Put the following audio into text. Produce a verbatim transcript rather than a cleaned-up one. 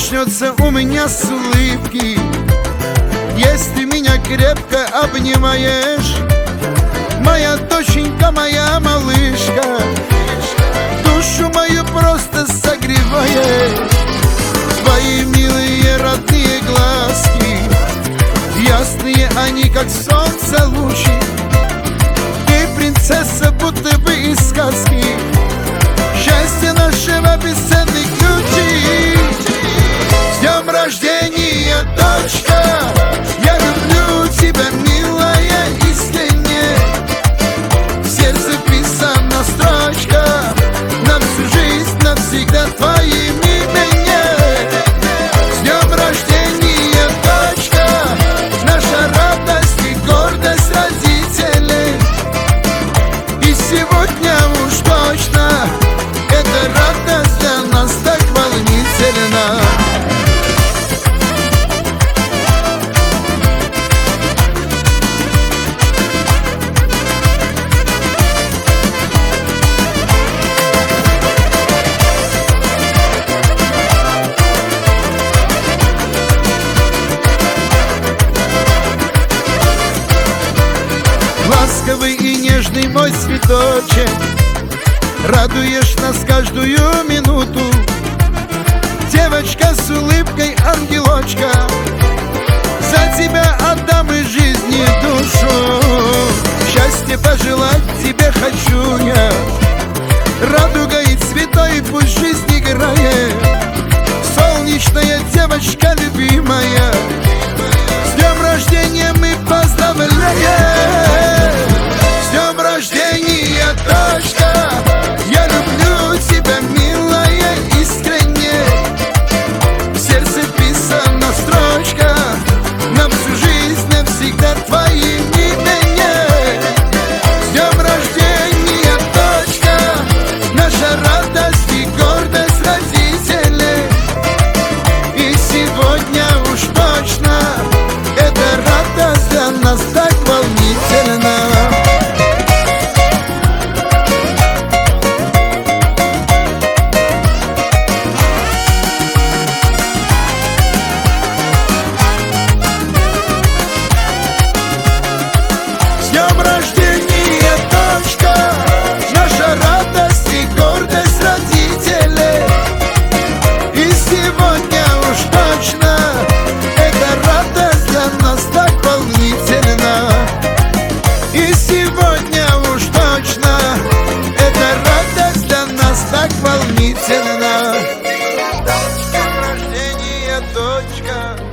начнется у меня с улыбки, если меня крепко обнимаешь. Моя доченька, моя малышка, душу мою просто согревает. Твои милые родные глазки, ясные они, как солнце лучи. Ты принцесса, будто бы из сказки, счастье нашего бесценных ключи. С днем рождения, дочка, я люблю тебя, милая, искренне. В сердце писана строчка, на всю жизнь, навсегда твоим именем. С днем рождения, дочка, наша радость и гордость родителей. И сегодня уж точно эта радость для нас так волнительна. Ласковый и нежный мой цветочек, радуешь нас каждую минуту. Девочка с улыбкой, ангелочка, за тебя отдам и жизнь и душу. Счастье пожелать тебе хочу я, радугой и цветой пусть жизнь играет. Солнечная девочка любимая, с днем рождения мы поздравляем. С днем рождения, дочка, я люблю тебя, милая, искренне. В сердце писана строчка, на всю жизнь, навсегда твоим именем. С днем рождения, дочка, наша радость и гордость родителей. И сегодня уж точно эта радость для нас так волнительна. С днем рождения, дочка, наша радость и гордость родителей. И сегодня уж точно эта радость для нас так волнительна. И сегодня уж точно эта радость для нас так волнительна. С днем рождения, дочка.